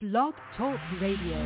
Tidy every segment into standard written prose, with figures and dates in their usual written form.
Blog Talk Radio.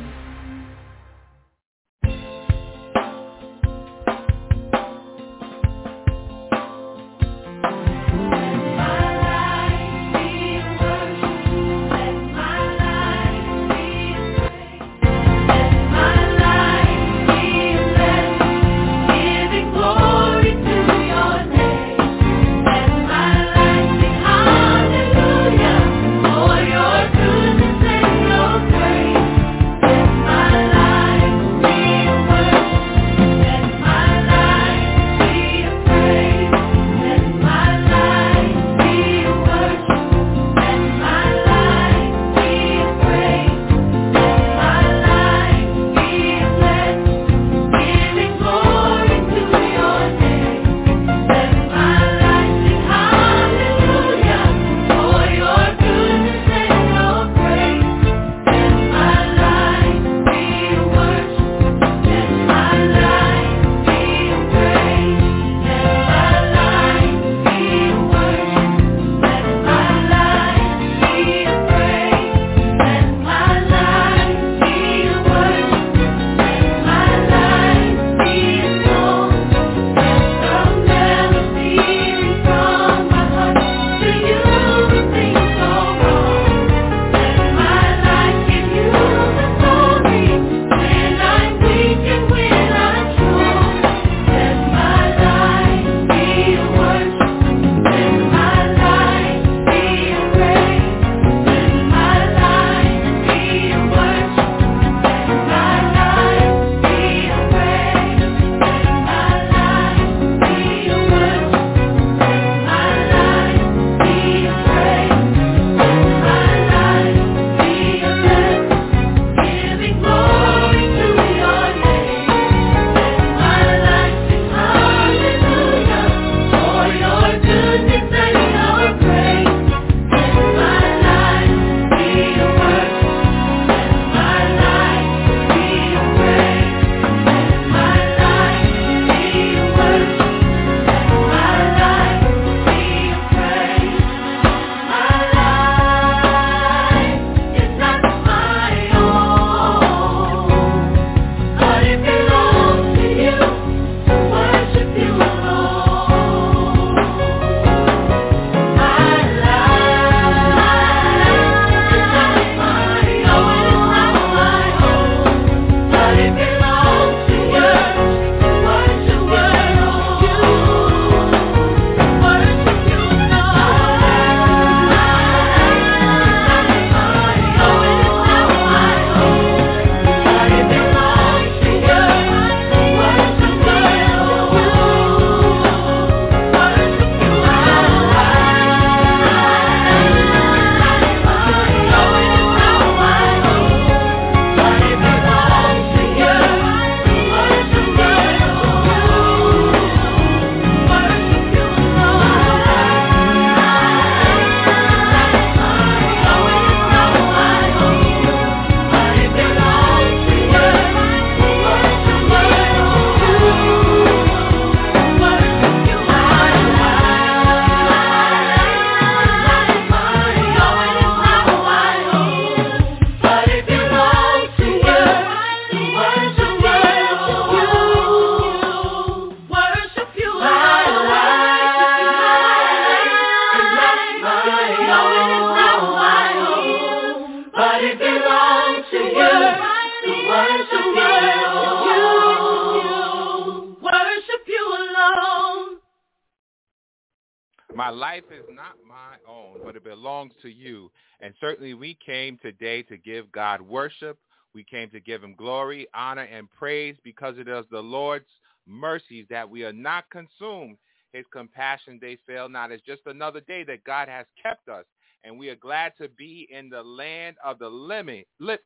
My life is not my own, but it belongs to you. And certainly we came today to give God worship. We came to give him glory, honor, and praise because it is the Lord's mercies that we are not consumed. His compassion, they fail not. It's just another day that God has kept us, and we are glad to be in the land of the living.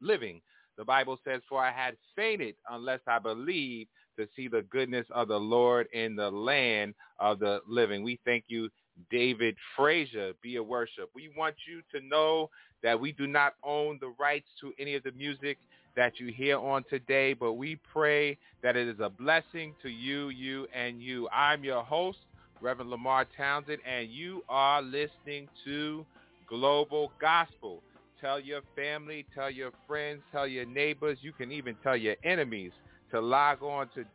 The Bible says, for I had fainted unless I believed to see the goodness of the Lord in the land of the living. We thank you, David Frazier, Be a Worship. We want you to know that we do not own the rights to any of the music that you hear on today, but we pray that it is a blessing to you, and you. I'm your host, Reverend Lamar Townsend, and you are listening to Global Gospel. Tell your family, tell your friends, tell your neighbors. You can even tell your enemies to log on to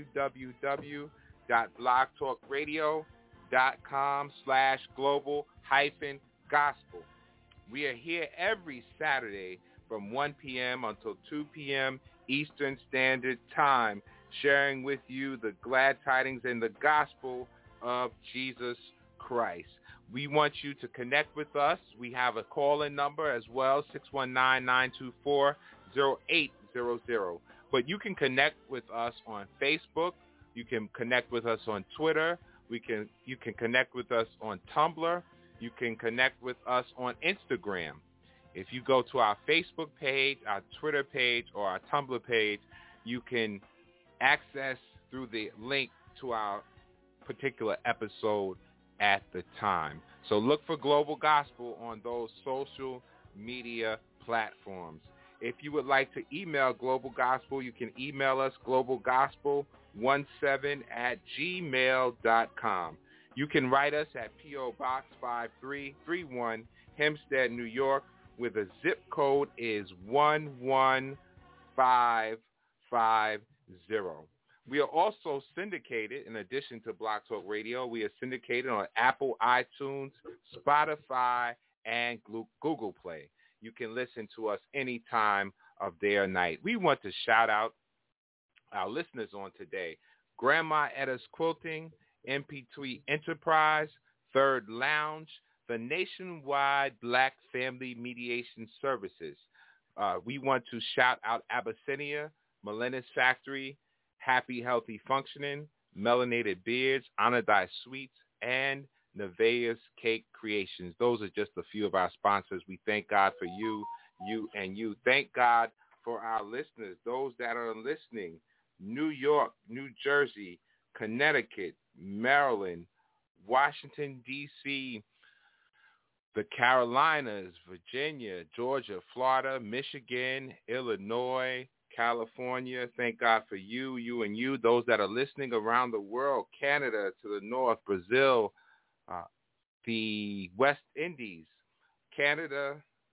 www.blogtalkradio.com/global-gospel. We are here every Saturday from 1 p.m. until 2 p.m. Eastern Standard Time, sharing with you the glad tidings and the gospel of Jesus Christ. We want you to connect with us. We have a call-in number as well, 619-924-0800. But you can connect with us on Facebook. You can connect with us on Twitter. You can connect with us on Tumblr. You can connect with us on Instagram. If you go to our Facebook page, our Twitter page, or our Tumblr page, you can access through the link to our particular episode at the time. So look for Global Gospel on those social media platforms. If you would like to email Global Gospel, you can email us globalgospel17@gmail.com. You can write us at P.O. Box 5331, Hempstead, New York, where the zip code is 11550. We are also syndicated, in addition to Blog Talk Radio, we are syndicated on Apple, iTunes, Spotify, and Google Play. You can listen to us any time of day or night. We want to shout out our listeners on today: Grandma Etta's Quilting, MP3 Enterprise, Third Lounge, the Nationwide Black Family Mediation Services. We want to shout out Abyssinia, Melena's Factory, Happy Healthy Functioning, Melanated Beards, Honor Thy Sweets, and Nevaeh's Cake Creations. Those are just a few of our sponsors. We thank God for you, and you. Thank God for our listeners, those that are listening: New York, New Jersey, Connecticut, Maryland, Washington, D.C., the Carolinas, Virginia, Georgia, Florida, Michigan, Illinois, California. Thank God for you, and you. Those that are listening around the world: Canada to the north, Brazil, the West Indies, Canada,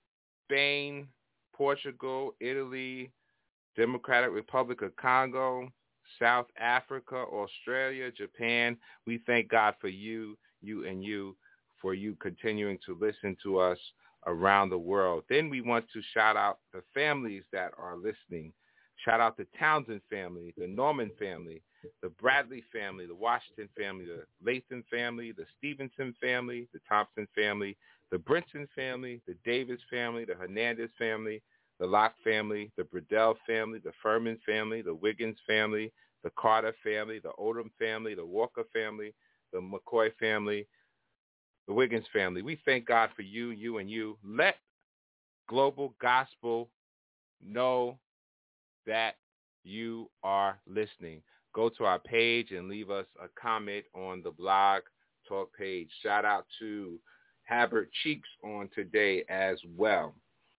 Spain, Portugal, Italy, Democratic Republic of Congo, South Africa, Australia, Japan. We thank God for you, and you, for you continuing to listen to us around the world. Then we want to shout out the families that are listening. Shout out the Townsend family, the Norman family, the Bradley family, the Washington family, the Latham family, the Stevenson family, the Thompson family, the Brinson family, the Davis family, the Hernandez family, the Locke family, the Bradell family, the Furman family, the Wiggins family, the Carter family, the Odom family, the Walker family, the McCoy family, the Wiggins family. We thank God for you, and you. Let Global Gospel know that you are listening. Go to our page and leave us a comment on the Blog Talk page. Shout out to Habert Cheeks on today as well.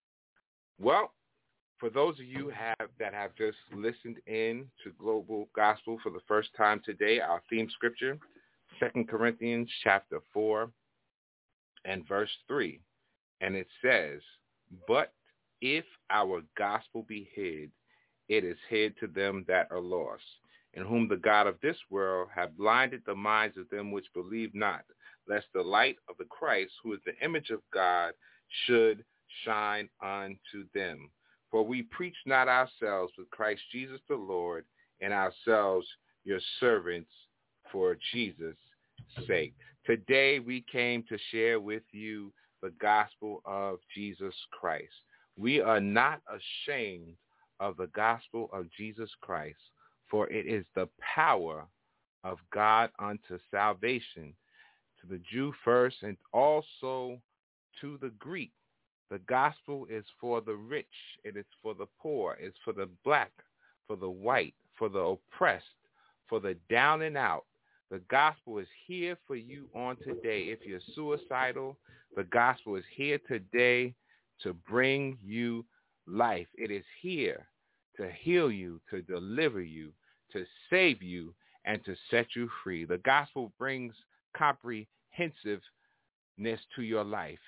Well, for those of you that have just listened in to Global Gospel for the first time today, our theme scripture, 2 Corinthians chapter 4 and verse 3. And it says, "But if our gospel be hid, it is hid to them that are lost, in whom the God of this world hath blinded the minds of them which believe not, lest the light of the Christ, who is the image of God, should shine unto them. For we preach not ourselves, but Christ Jesus the Lord, and ourselves your servants for Jesus' sake." Today we came to share with you the gospel of Jesus Christ. We are not ashamed of the gospel of Jesus Christ, for it is the power of God unto salvation, to the Jew first and also to the Greek. The gospel is for the rich, it is for the poor, it's for the black, for the white, for the oppressed, for the down and out. The gospel is here for you on today. If you're suicidal, the gospel is here today to bring you life. It is here to heal you, to deliver you, to save you, and to set you free. The gospel brings comprehensiveness to your life.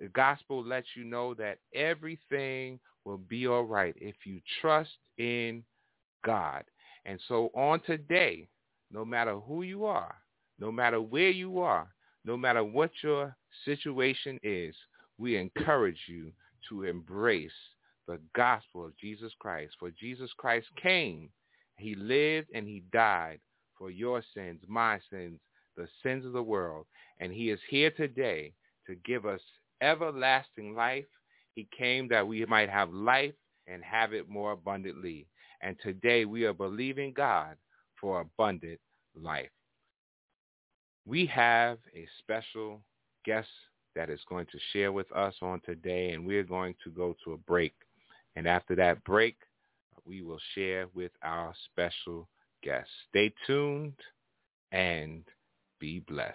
The gospel lets you know that everything will be all right if you trust in God. And so on today, no matter who you are, no matter where you are, no matter what your situation is, we encourage you to embrace the gospel of Jesus Christ. For Jesus Christ came, he lived, and he died for your sins, my sins, the sins of the world. And he is here today to give us everlasting life. He came that we might have life and have it more abundantly. And today we are believing God for abundant life. We have a special guest that is going to share with us on today, and we're going to go to a break. And after that break, we will share with our special guest. Stay tuned and be blessed.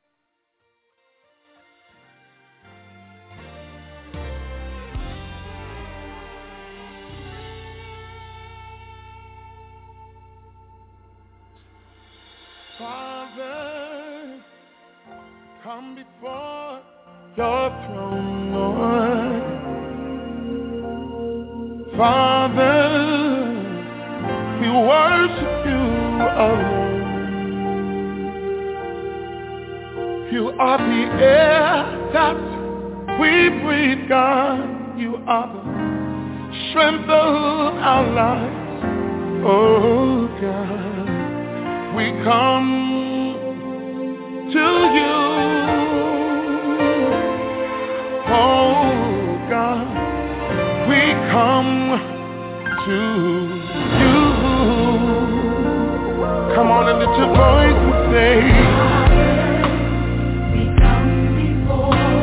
Father, come before your throne, Lord. Father, we worship you alone. You are the air that we breathe, God. You are the strength of our lives, oh God. We come to you, oh God. We come to you. Come on and lift your voice and say, we come before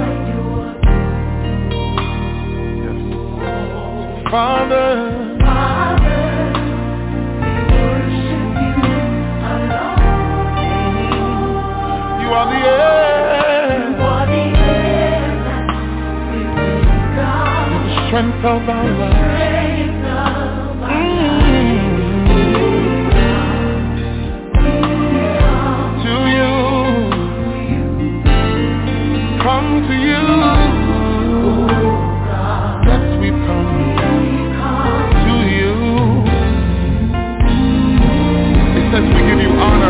you. Yes. Father, you are the air. You are the air that we breathe, God. You're the strength of our lives. To you. Come to you. Yes, we come to you. It says we give you honor.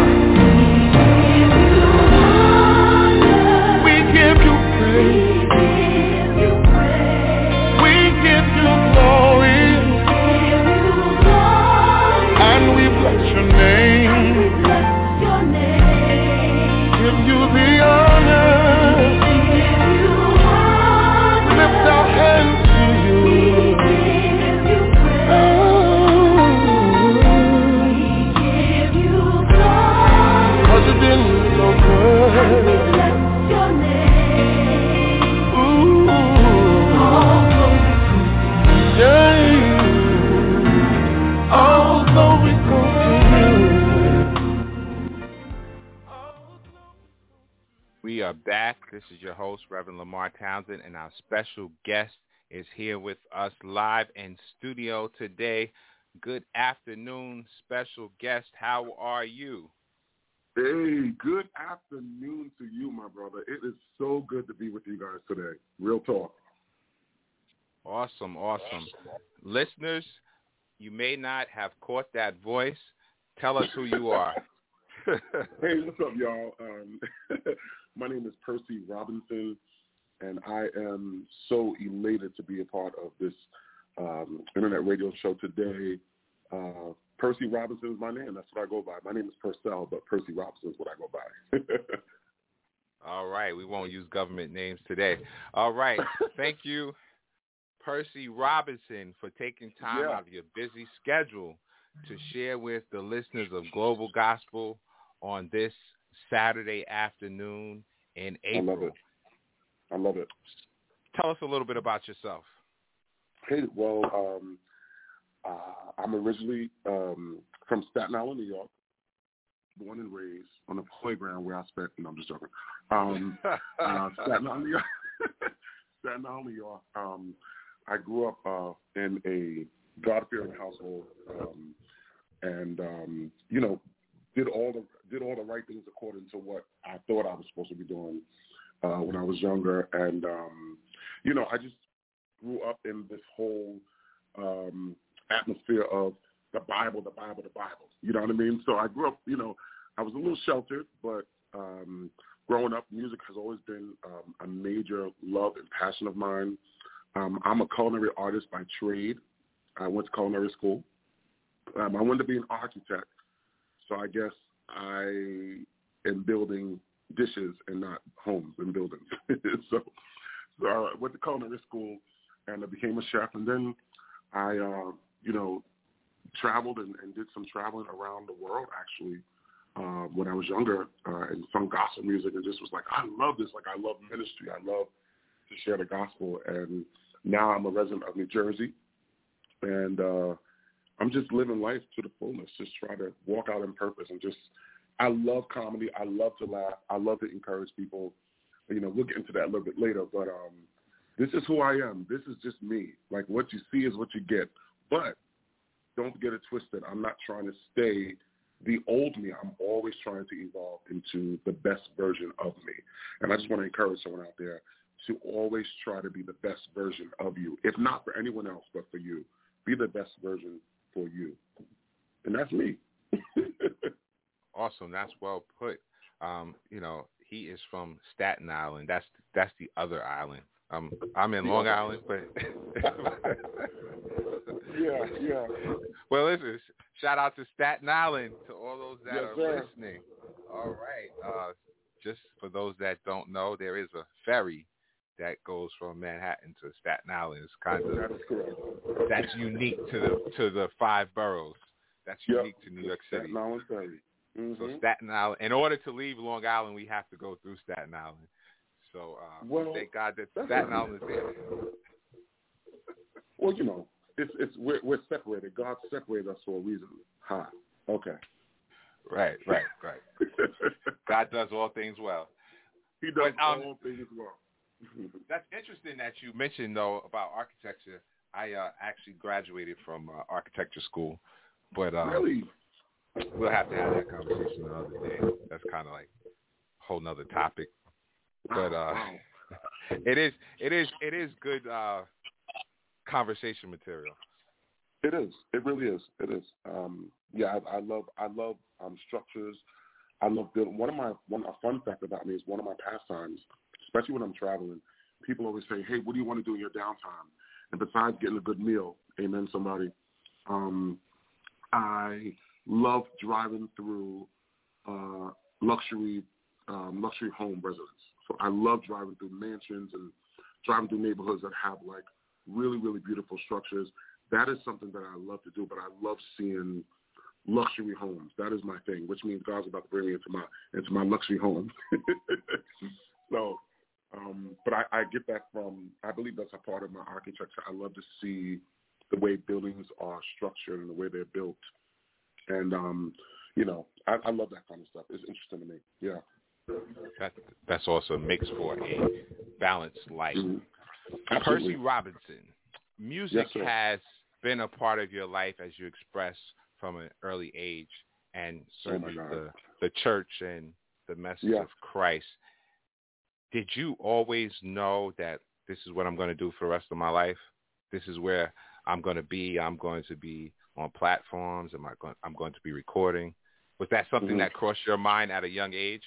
We are back. This is your host, Reverend Lamar Townsend, and our special guest is here with us live in studio today. Good afternoon, special guest. How are you? Hey, good afternoon to you, my brother. It is so good to be with you guys today. Real talk. Awesome. Listeners, you may not have caught that voice. Tell us who you are. Hey, what's up, y'all? My name is Percy Robinson, and I am so elated to be a part of this internet radio show today. Percy Robinson is my name. That's what I go by. My name is Purcell, but Percy Robinson is what I go by. All right. We won't use government names today. All right. Thank you, Percy Robinson, for taking time out of your busy schedule to share with the listeners of Global Gospel on this Saturday afternoon in April. I love it. Tell us a little bit about yourself. Hey, well, I'm originally from Staten Island, New York, born and raised on a playground where I spent, no, I'm just joking. Staten Island, New York. Staten Island, New York. I grew up in a God-fearing household, and did all the right things according to what I thought I was supposed to be doing. when I was younger. And, I just grew up in this whole atmosphere of the Bible. You know what I mean? So I grew up, I was a little sheltered, but growing up, music has always been a major love and passion of mine. I'm a culinary artist by trade. I went to culinary school. I wanted to be an architect, so I guess I am building dishes and not homes and buildings. so I went to culinary school and I became a chef, and then I, traveled and did some traveling around the world, actually, when I was younger, and sung gospel music, and just was like, I love this. Like, I love ministry. I love to share the gospel. And now I'm a resident of New Jersey, and I'm just living life to the fullness, just try to walk out in purpose, and I love comedy. I love to laugh. I love to encourage people. We'll get into that a little bit later, but this is who I am. This is just me. Like, what you see is what you get. But don't get it twisted. I'm not trying to stay the old me. I'm always trying to evolve into the best version of me. And I just want to encourage someone out there to always try to be the best version of you. If not for anyone else, but for you. Be the best version for you. And that's me. Awesome. That's well put. He is from Staten Island. That's the other island. I'm in Long Island, but yeah. Well, listen, shout out to Staten Island, to all those that are listening. All right. Just for those that don't know, there is a ferry that goes from Manhattan to Staten Island. It's kind of, that is correct. That's unique to the 5 boroughs. That's unique to New York City. Staten Island ferry. Mm-hmm. So Staten Island. In order to leave Long Island, we have to go through Staten Island. So thank God that Staten Island is there. Well, we're separated. God separated us for a reason. Hi. Okay. Right. God does all things well. He does all things well. That's interesting that you mentioned, though, about architecture. I actually graduated from architecture school, but really, we'll have to have that conversation another day. That's kind of like a whole nother topic. But it is good conversation material. It is. It really is. It is. I love structures. I love building. A fun fact about me is one of my pastimes, especially when I'm traveling. People always say, "Hey, what do you want to do in your downtime?" And besides getting a good meal, amen, somebody, I love driving through luxury home residence. So I love driving through mansions and driving through neighborhoods that have like really, really beautiful structures. That is something that I love to do, but I love seeing luxury homes. That is my thing, which means God's about to bring me into my luxury home. So, but I get that from, I believe that's a part of my architecture. I love to see the way buildings are structured and the way they're built. And, I love that kind of stuff. It's interesting to me. Yeah. That's awesome. Makes for a balanced life. Mm-hmm. Percy Robinson, music has been a part of your life, as you expressed, from an early age, and certainly the church and the message of Christ. Did you always know that this is what I'm going to do for the rest of my life? This is where I'm going to be. I'm going to be on platforms. I'm going to be recording. Was that something that crossed your mind at a young age?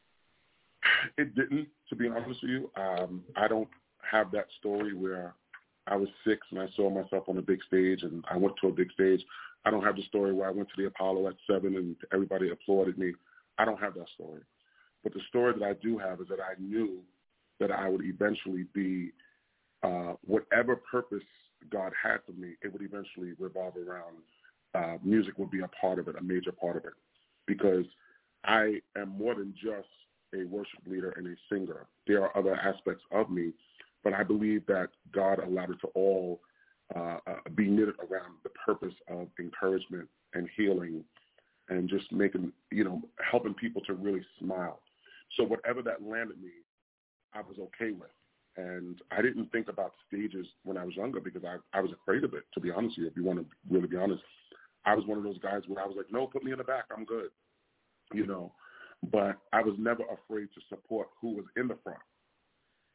It didn't, to be honest with you. I don't have that story where I was 6 and I saw myself on a big stage and I went to a big stage. I don't have the story where I went to the Apollo at 7 and everybody applauded me. I don't have that story. But the story that I do have is that I knew that I would eventually be whatever purpose God had for me, it would eventually revolve around music would be a part of it, a major part of it. Because I am more than just a worship leader and a singer. There are other aspects of me, but I believe that God allowed it to all be knitted around the purpose of encouragement and healing and just making, helping people to really smile. So whatever that landed me, I was okay with. And I didn't think about stages when I was younger because I was afraid of it, to be honest with you, if you want to really be honest. I was one of those guys where I was like, no, put me in the back, I'm good, But I was never afraid to support who was in the front.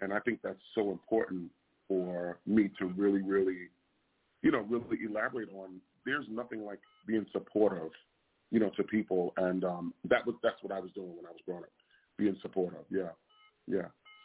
And I think that's so important for me to really, really, really elaborate on. There's nothing like being supportive, to people. And that's what I was doing when I was growing up, being supportive. Yeah.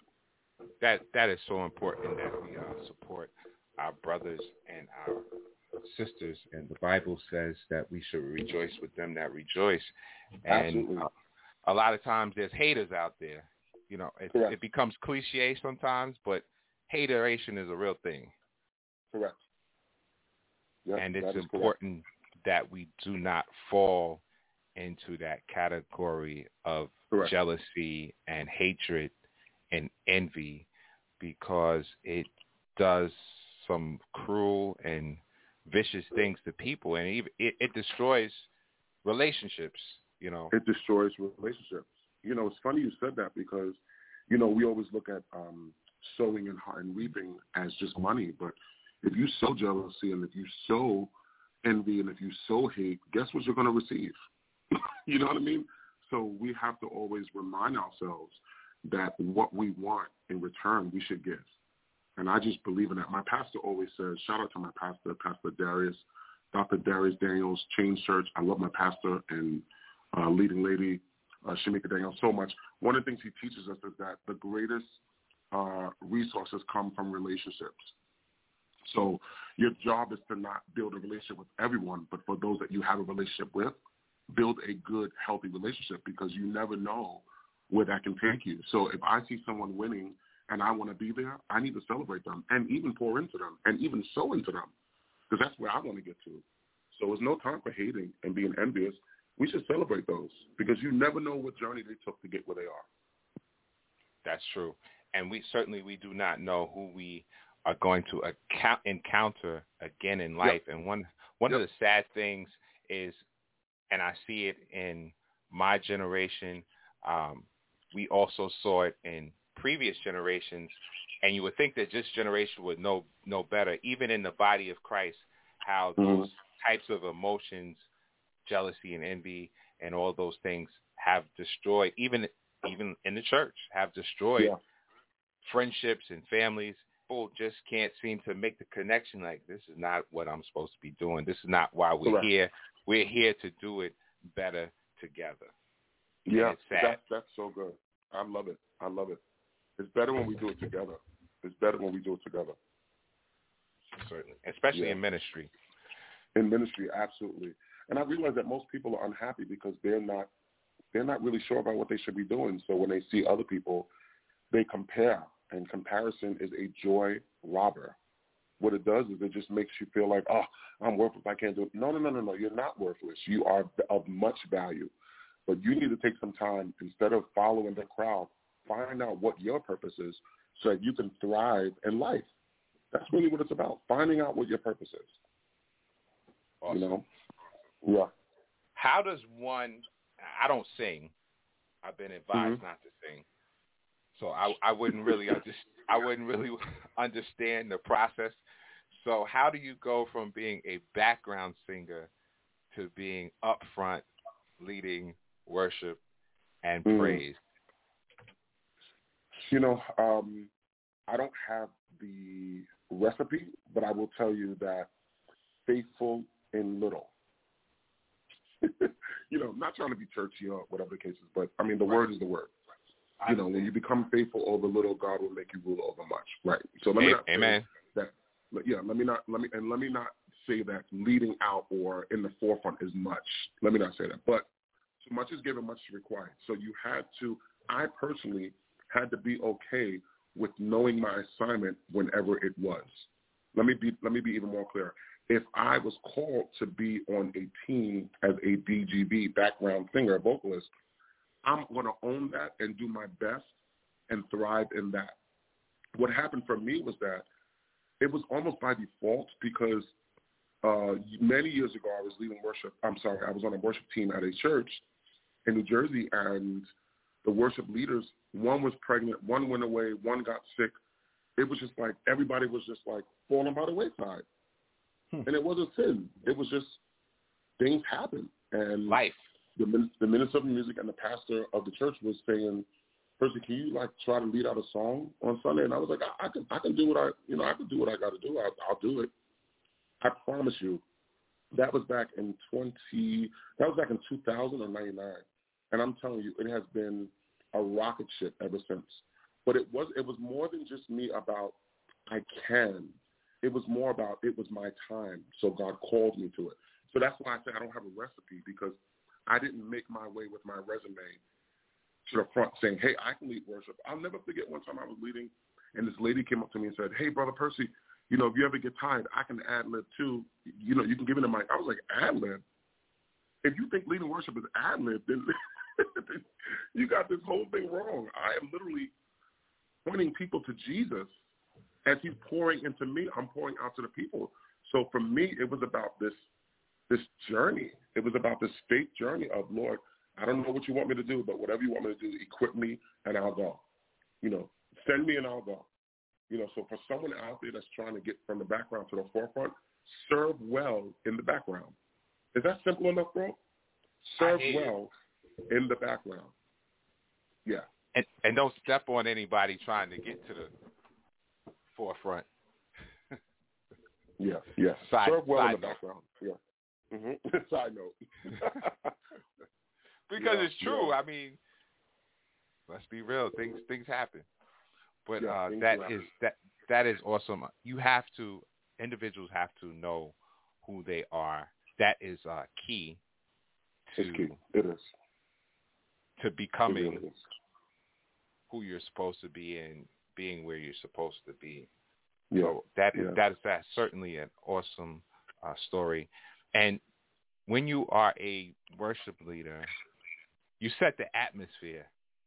That is so important that we support our brothers and our sisters. And the Bible says that we should rejoice with them that rejoice. And Absolutely. A lot of times there's haters out there. It becomes cliche sometimes, but hateration is a real thing. Correct. Yep, and it's important that we do not fall into that category of jealousy and hatred and envy, because it does some cruel and vicious things to people, and it destroys relationships, It destroys relationships. It's funny you said that, because, we always look at sowing and reaping as just money. But if you sow jealousy, and if you sow envy, and if you sow hate, guess what you're going to receive? You know what I mean? So we have to always remind ourselves that what we want in return, we should give. And I just believe in that. My pastor always says, shout out to my pastor, Pastor Darius, Dr. Darius Daniels, Change Church. I love my pastor and leading lady, Shamika Daniels, so much. One of the things he teaches us is that the greatest resources come from relationships. So your job is to not build a relationship with everyone, but for those that you have a relationship with, build a good, healthy relationship, because you never know where that can take you. So if I see someone winning and I want to be there, I need to celebrate them and even pour into them and even sow into them, because that's where I want to get to. So there's no time for hating and being envious. We should celebrate those, because you never know what journey they took to get where they are. That's true. And we do not know who we are going to encounter again in life. Yep. And one of the sad things is, and I see it in my generation, we also saw it in previous generations, and you would think that this generation would know better, even in the body of Christ, how those types of emotions, jealousy and envy and all those things have destroyed, even in the church, have destroyed friendships and families. People just can't seem to make the connection, like, this is not what I'm supposed to be doing. This is not why we're here. We're here to do it better together. Yeah, that's so good. I love it. It's better when we do it together. Certainly, especially in ministry. In ministry, absolutely. And I realize that most people are unhappy because they're not really sure about what they should be doing. So when they see other people, they compare, and comparison is a joy robber. What it does is it just makes you feel like, oh, I'm worthless, I can't do it. No, you're not worthless. You are of much value. But you need to take some time, instead of following the crowd, find out what your purpose is so that you can thrive in life. That's really what it's about, finding out what your purpose is. Awesome. Yeah. How does one, I don't sing. I've been advised not to sing. So I wouldn't really understand the process. So how do you go from being a background singer to being up front, leading worship and praise? I don't have the recipe, but I will tell you that faithful in little. Not trying to be churchy or whatever the case is, but I mean, the word is the word. When you become faithful over little, God will make you rule over much. Right. So let me not Amen. Say that. Yeah. Let me not say that leading out or in the forefront is much. Let me not say that. But too much is given, much is required. So I personally had to be okay with knowing my assignment whenever it was. Let me be even more clear. If I was called to be on a team as a BGB, background singer, vocalist, I'm going to own that and do my best and thrive in that. What happened for me was that it was almost by default, because many years ago I was on a worship team at a church in New Jersey, and the worship leaders, one was pregnant, one went away, one got sick. It was just like everybody was just like falling by the wayside. And it wasn't sin. It was just things happen. And life. The minister of music and the pastor of the church was saying, Percy, can you like try to lead out a song on Sunday? And I was like, I can do what I can do what I got to do. I'll do it. I promise you. That was back in 2000 or 99. And I'm telling you, it has been a rocket ship ever since. But it was more than just me about I can. It was more about it was my time, so God called me to it. So that's why I say I don't have a recipe, because I didn't make my way with my resume to the front saying, hey, I can lead worship. I'll never forget one time I was leading, and this lady came up to me and said, hey, Brother Percy, if you ever get tired, I can ad-lib too. You can give me the mic. I was like, ad-lib? If you think leading worship is ad-lib, then you got this whole thing wrong. I am literally pointing people to Jesus. As he's pouring into me, I'm pouring out to the people. So for me, it was about this journey. It was about this faith journey of, Lord, I don't know what you want me to do, but whatever you want me to do, equip me and I'll go. Send me and I'll go. So for someone out there that's trying to get from the background to the forefront, serve well in the background. Is that simple enough, bro? Serve well in the background. Yeah. And don't step on anybody trying to get to the forefront. Yes. Serve well in the background. Yeah. Mm-hmm. Side note. Because it's true. Yeah. I mean, let's be real. Things happen. But that is awesome. Individuals have to know who they are. That is key to it's key. It is. To becoming who you're supposed to be and being where you're supposed to be. Yeah. So that's certainly an awesome story. And when you are a worship leader, you set the atmosphere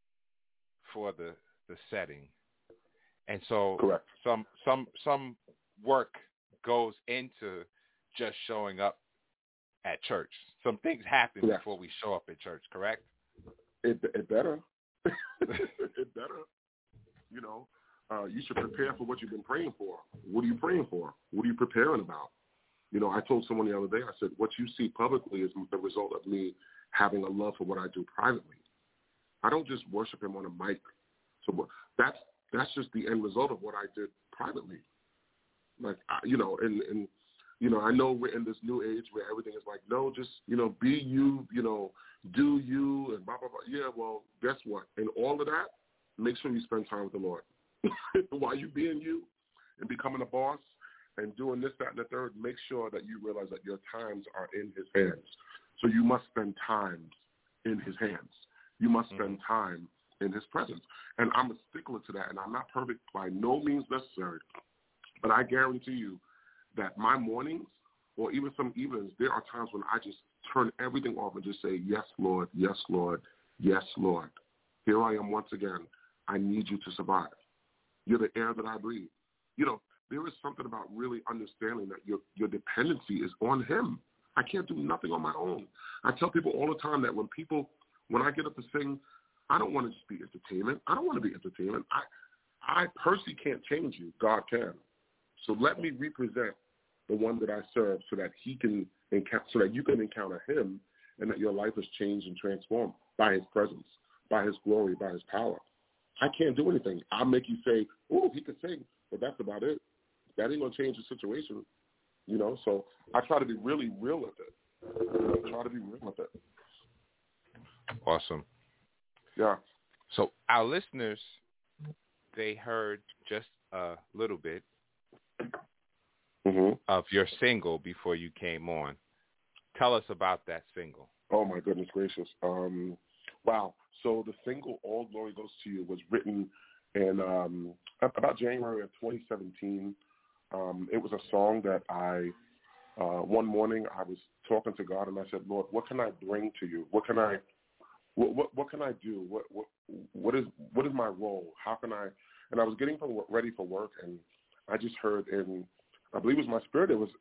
for the setting. And so correct. Some work goes into just showing up at church. Some things happen before we show up at church, correct? It better. It better. You should prepare for what you've been praying for. What are you praying for? What are you preparing about? I told someone the other day, I said, what you see publicly is the result of me having a love for what I do privately. I don't just worship him on a mic. So that's just the end result of what I did privately. Like, and I know we're in this new age where everything is like, no, just, be you, do you, and blah, blah, blah. Yeah, well, guess what? In all of that, make sure you spend time with the Lord. While you being you and becoming a boss and doing this, that, and the third, make sure that you realize that your times are in his hands. So you must spend time in his hands. You must spend time in his presence. And I'm a stickler to that, and I'm not perfect by no means necessary. But I guarantee you that my mornings or even some evenings, there are times when I just turn everything off and just say, yes, Lord, yes, Lord, yes, Lord. Here I am once again. I need you to survive. You're the air that I breathe. There is something about really understanding that your dependency is on him. I can't do nothing on my own. I tell people all the time that when I get up to sing, I don't want to just be entertainment. I don't want to be entertainment. I personally can't change you. God can. So let me represent the one that I serve so that you can encounter him and that your life is changed and transformed by his presence, by his glory, by his power. I can't do anything. I'll make you say, oh, he could sing, but that's about it. That ain't going to change the situation, So I try to be really real with it. Awesome. Yeah. So our listeners, they heard just a little bit of your single before you came on. Tell us about that single. Oh, my goodness gracious. Wow. So the single, All Glory Goes to You, was written in about January of 2017. It was a song that one morning I was talking to God and I said, Lord, what can I bring to you? What can I do? What is my role? How can I? And I was getting ready for work, and I just heard I believe it was my spirit. It was,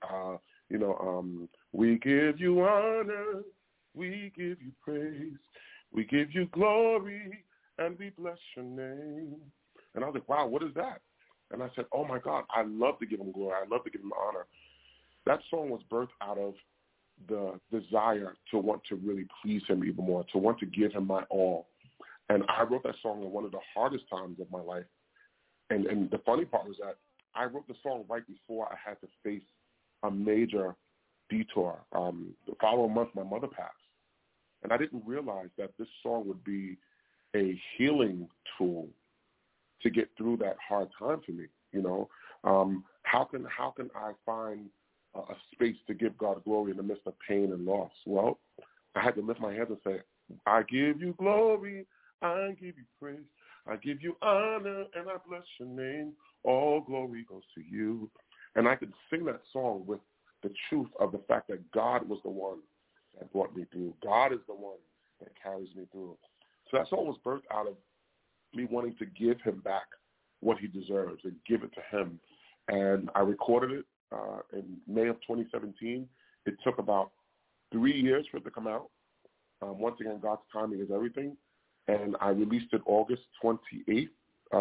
we give you honor, we give you praise, we give you glory, and we bless your name. And I was like, wow, what is that? And I said, oh, my God, I love to give him glory. I love to give him honor. That song was birthed out of the desire to want to really please him even more, to want to give him my all. And I wrote that song in one of the hardest times of my life. And the funny part was that I wrote the song right before I had to face a major detour. The following month, my mother passed. And I didn't realize that this song would be a healing tool to get through that hard time for me. You know, how can I find a space to give God glory in the midst of pain and loss? Well, I had to lift my hands and say, I give you glory, I give you praise, I give you honor, and I bless your name. All glory goes to you. And I could sing that song with the truth of the fact that God was the one that brought me through. God is the one that carries me through. So that song was birthed out of me wanting to give him back what he deserves and give it to him. And I recorded it in May of 2017. It took about 3 years for it to come out. Once again, God's timing is everything. And I released it August 28th,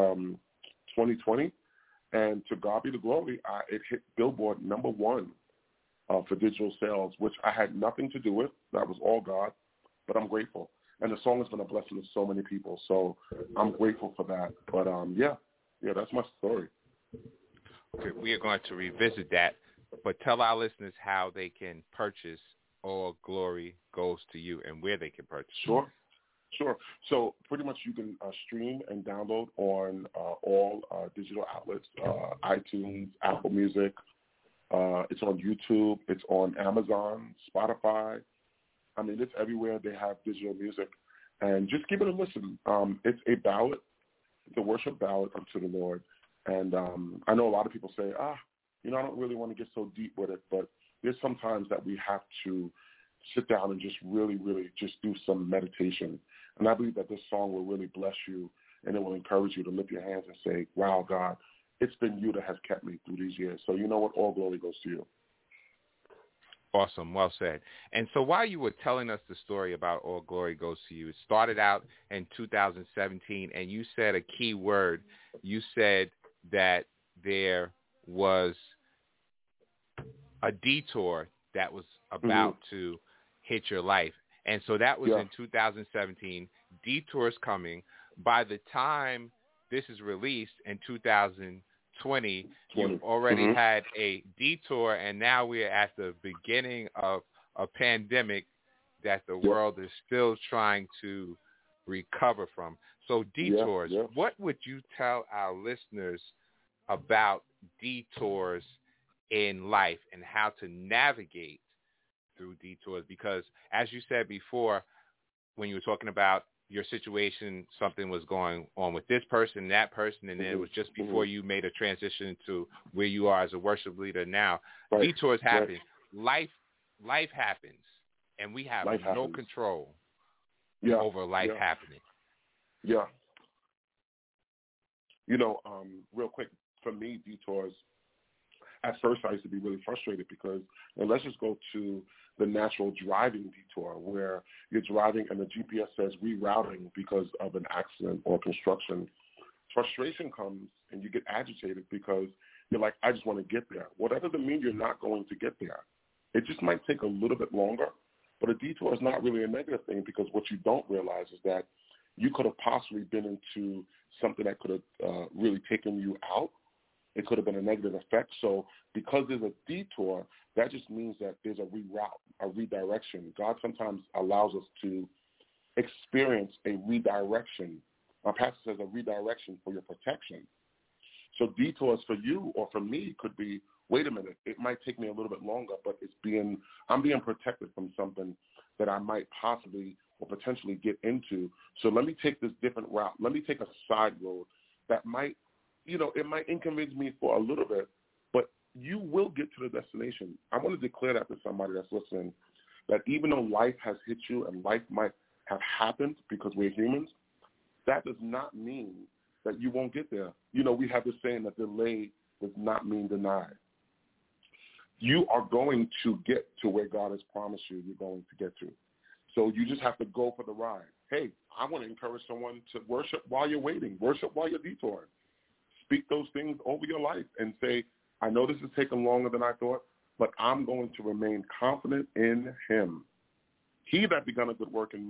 2020. And to God be the glory, it hit Billboard #1 for digital sales, which I had nothing to do with. That was all God, but I'm grateful. And the song has been a blessing to so many people, so I'm grateful for that. But, yeah, that's my story. Okay, we are going to revisit that, but tell our listeners how they can purchase All Glory Goes to You and where they can purchase. Sure. So pretty much you can stream and download on all digital outlets, iTunes, Apple Music. It's on YouTube. It's on Amazon, Spotify. I mean, it's everywhere they have digital music. And just give it a listen. It's a ballad. It's a worship ballad unto the Lord. And I know a lot of people say, I don't really want to get so deep with it. But there's sometimes that we have to sit down and just really, really just do some meditation. And I believe that this song will really bless you, and it will encourage you to lift your hands and say, wow, God, it's been you that has kept me through these years. So you know what? All glory goes to you. Awesome. Well said. And so while you were telling us the story about All Glory Goes to You, it started out in 2017, and you said a key word. You said that there was a detour that was about to hit your life. And so that was in 2017. Detours coming. By the time this is released in 2020, you've already had a detour, and now we're at the beginning of a pandemic that the world is still trying to recover from. So detours, what would you tell our listeners about detours in life and how to navigate through detours? Because as you said before, when you were talking about your situation, something was going on with this person, that person, and then it was just before you made a transition to where you are as a worship leader now. Detours happen. Life happens, and we have no control over life happening. Yeah. You know, real quick, for me, detours, at first I used to be really frustrated because, and let's just go to the natural driving detour where you're driving and the GPS says rerouting because of an accident or construction. Frustration comes and you get agitated because you're like, I just want to get there. Well, that doesn't mean you're not going to get there. It just might take a little bit longer, but a detour is not really a negative thing because what you don't realize is that you could have possibly been into something that could have really taken you out. It could have been a negative effect. So because there's a detour, that just means that there's a reroute, a redirection. God sometimes allows us to experience a redirection. Our pastor says a redirection for your protection. So detours for you or for me could be, wait a minute, it might take me a little bit longer, but I'm being protected from something that I might possibly or potentially get into. So let me take this different route. Let me take a side road that might, it might inconvenience me for a little bit, but you will get to the destination. I want to declare that to somebody that's listening, that even though life has hit you and life might have happened because we're humans, that does not mean that you won't get there. We have this saying that delay does not mean denied. You are going to get to where God has promised you're going to get to. So you just have to go for the ride. Hey, I want to encourage someone to worship while you're waiting, worship while you're detouring. Speak those things over your life and say, I know this is taking longer than I thought, but I'm going to remain confident in him. He that begun a good work in me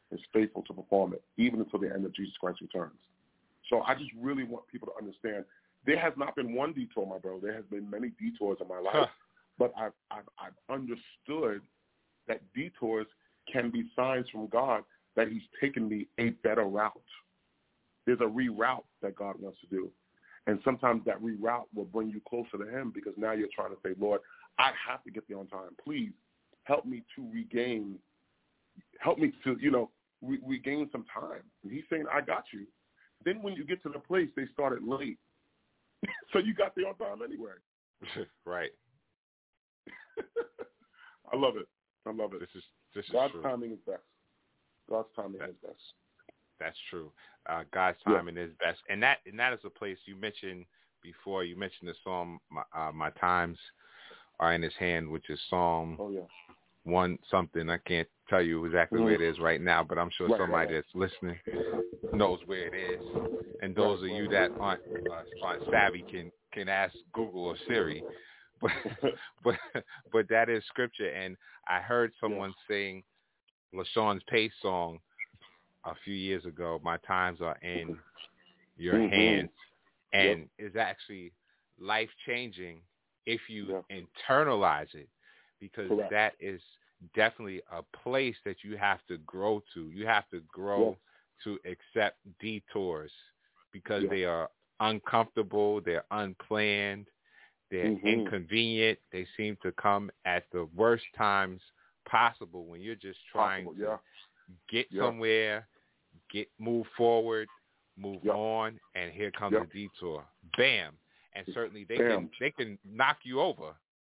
is faithful to perform it, even until the end of Jesus Christ returns. So I just really want people to understand there has not been one detour, my bro. There has been many detours in my life, but I've understood that detours can be signs from God that he's taken me a better route. There's a reroute that God wants to do. And sometimes that reroute will bring you closer to him because now you're trying to say, Lord, I have to get there on time. Please help me to regain some time. And he's saying, I got you. Then when you get to the place, they started late. So you got there on time anyway. Right. I love it. This is God's true. timing is best. God's timing is best. That's true. God's timing is best. And that is a place you mentioned before. You mentioned the song, My Times Are in His Hand, which is Psalm 1 something. I can't tell you exactly where it is right now, but I'm sure somebody that's listening knows where it is. And those of you that aren't savvy can ask Google or Siri. But that is scripture. And I heard someone sing LaShawn's Pace song a few years ago, My Times Are in Your Hands. And it's actually life-changing if you internalize it, because that is definitely a place that you have to grow to. You have to grow to accept detours because they are uncomfortable, they're unplanned, they're inconvenient. They seem to come at the worst times possible when you're just trying to get somewhere, move forward, move on, and here comes a detour. Bam. And certainly they can knock you over.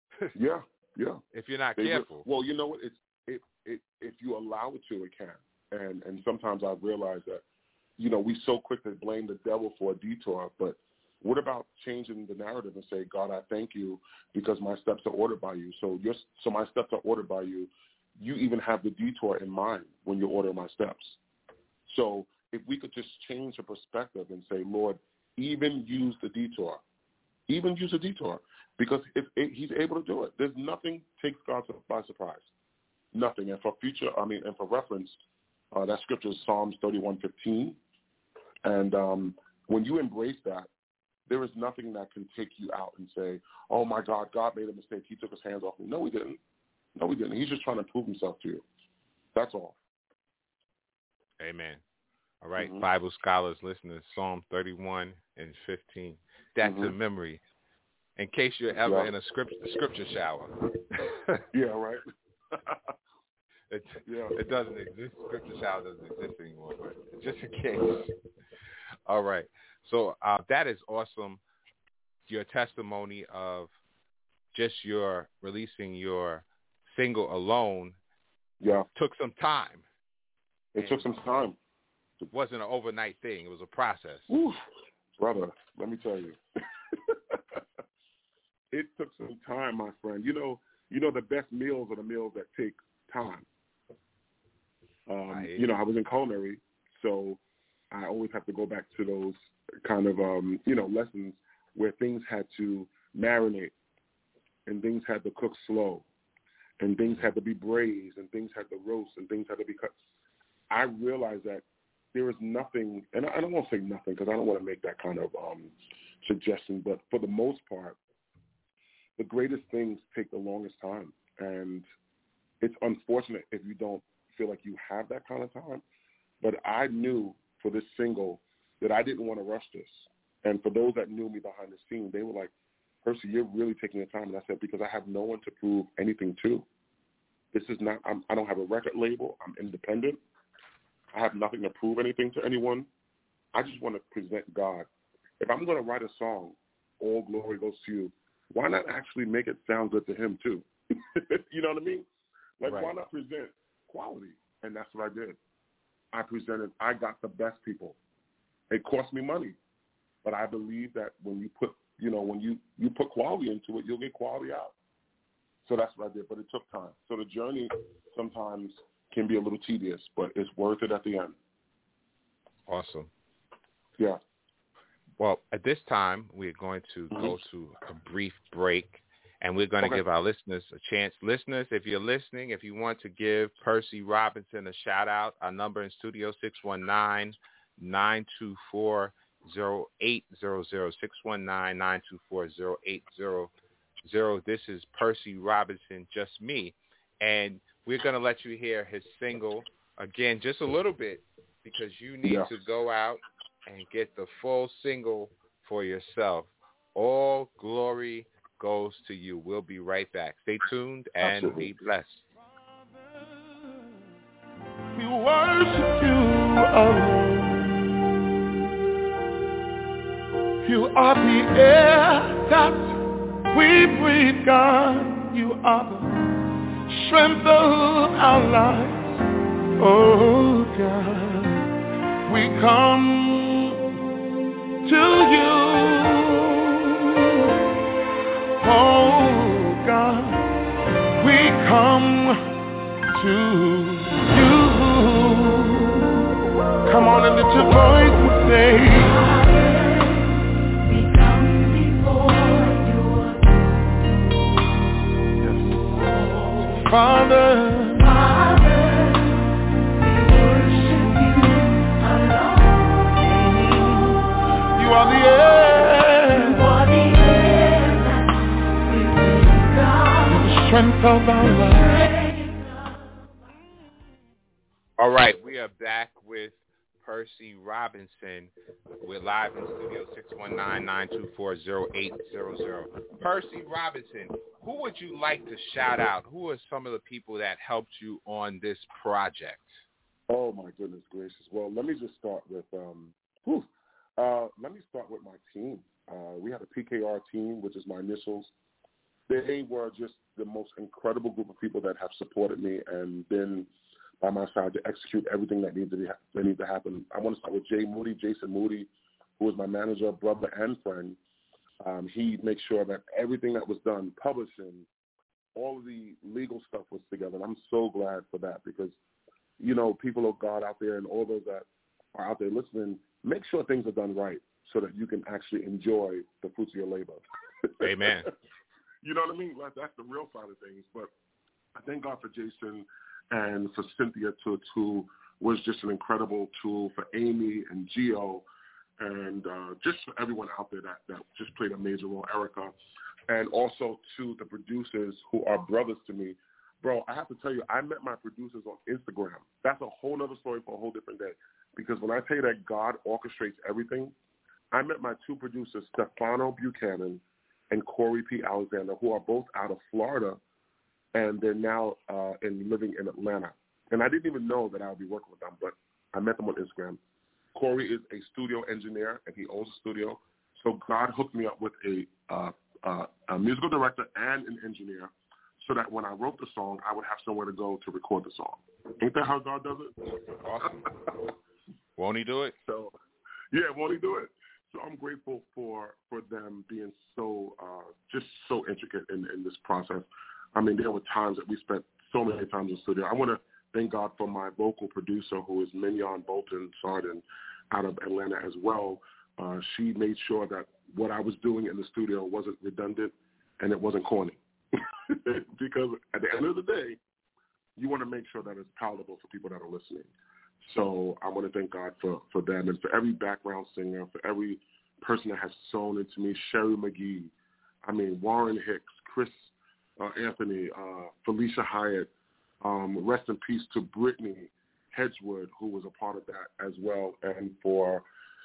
If you're not careful. Well, you know what? If you allow it to, it can. And sometimes I've realized that, we so quick to blame the devil for a detour, but what about changing the narrative and say, God, I thank you because my steps are ordered by you. So my steps are ordered by you. You even have the detour in mind when you order my steps. So if we could just change the perspective and say, Lord, even use the detour. Even use a detour, because if he's able to do it. There's nothing takes God by surprise. Nothing. And for reference, that scripture is Psalms 31:15. And when you embrace that, there is nothing that can take you out and say, oh, my God, God made a mistake. He took his hands off me. No, he didn't. He's just trying to prove himself to you. That's all. Amen. All right, Bible scholars, listen to Psalm 31:15. That's a memory. In case you're ever in a scripture shower. Right. It doesn't exist. Scripture shower doesn't exist anymore, but just in case. All right. So that is awesome. Your testimony of just your releasing your single alone took some time. It took some time. It wasn't an overnight thing. It was a process. Ooh, brother, let me tell you. It took some time, my friend. You know, the best meals are the meals that take time. I was in culinary, so I always have to go back to those kind of, lessons where things had to marinate and things had to cook slow and things had to be braised and things had to roast and things had to be cut. I realized that there is nothing, and I don't want to say nothing because I don't want to make that kind of suggestion, but for the most part, the greatest things take the longest time. And it's unfortunate if you don't feel like you have that kind of time. But I knew for this single that I didn't want to rush this. And for those that knew me behind the scenes, they were like, Percy, you're really taking your time. And I said, because I have no one to prove anything to. This is not, I don't have a record label. I'm independent. I have nothing to prove anything to anyone. I just want to present God. If I'm going to write a song, all glory goes to you, why not actually make it sound good to him too? You know what I mean? Like, why not present quality? And that's what I did. I got the best people. It cost me money, but I believe that when you put, when you put quality into it, you'll get quality out. So that's what I did, but it took time. So the journey sometimes can be a little tedious, but it's worth it at the end. Awesome. Yeah. Well, at this time, we're going to go to a brief break, and we're going to give our listeners a chance. Listeners, if you're listening, if you want to give Percy Robinson a shout-out, our number in studio, 619-924-0800, 619-924-0800. This is Percy Robinson, Just Me, and we're going to let you hear his single, again, just a little bit, because you need to go out and get the full single for yourself. All glory goes to you. We'll be right back. Stay tuned and be blessed. We worship you alone. You are the air that we breathe, God. You are the strength of our lives. Oh, God. We come to you. Oh, God, we come to you. Come on and lift your voice and say, we come before you. Father, we worship you alone. You are the air. Strength of our life. All right, we are back with Percy Robinson. We're live in studio, 619-924-0800. Percy Robinson, who would you like to shout out? Who are some of the people that helped you on this project? Oh my goodness gracious! Well, let me just start with my team. We had a PKR team, which is my initials. They were just the most incredible group of people that have supported me and been by my side to execute everything that needs to happen. I want to start with Jason Moody, who was my manager, brother, and friend. He makes sure that everything that was done, publishing, all of the legal stuff was together. And I'm so glad for that because, you know, people of God out there and all those that are out there listening, make sure things are done right so that you can actually enjoy the fruits of your labor. Amen. You know what I mean? That's the real side of things. But I thank God for Jason and for Cynthia, who was just an incredible tool, for Amy and Gio, and just for everyone out there that just played a major role, Erica, and also to the producers who are brothers to me. Bro, I have to tell you, I met my producers on Instagram. That's a whole other story for a whole different day. Because when I tell you that God orchestrates everything, I met my two producers, Stefano Buchanan and Corey P. Alexander, who are both out of Florida, and they're now living in Atlanta. And I didn't even know that I would be working with them, but I met them on Instagram. Corey is a studio engineer, and he owns a studio. So God hooked me up with a musical director and an engineer so that when I wrote the song, I would have somewhere to go to record the song. Ain't that how God does it? Awesome. Won't he do it? So, yeah, won't he do it? So I'm grateful for them being so just so intricate in this process. I mean, there were times that we spent so many times in the studio. I want to thank God for my vocal producer, who is Mignon Bolton Sardin out of Atlanta as well. She made sure that what I was doing in the studio wasn't redundant and it wasn't corny. Because at the end of the day, you want to make sure that it's palatable for people that are listening. So I want to thank God for them and for every background singer, for every person that has sewn into me, Sherry McGee, Warren Hicks, Chris Anthony, Felicia Hyatt, rest in peace to Brittany Hedgewood, who was a part of that as well, and for,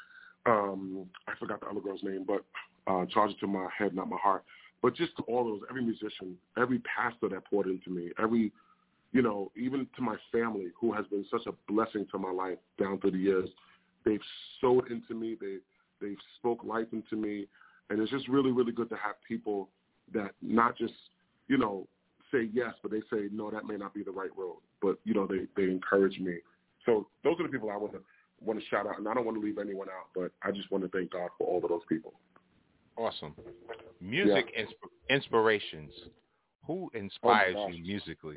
I forgot the other girl's name, but charge it to my head, not my heart, but just to all those, every musician, every pastor that poured into me, every, even to my family, who has been such a blessing to my life down through the years. They've sowed into me. They've spoke life into me. And it's just really, really good to have people that not just, say yes, but they say, no, that may not be the right road. But, they encourage me. So those are the people I want to shout out. And I don't want to leave anyone out, but I just want to thank God for all of those people. Awesome. Music inspirations. Who inspires you musically?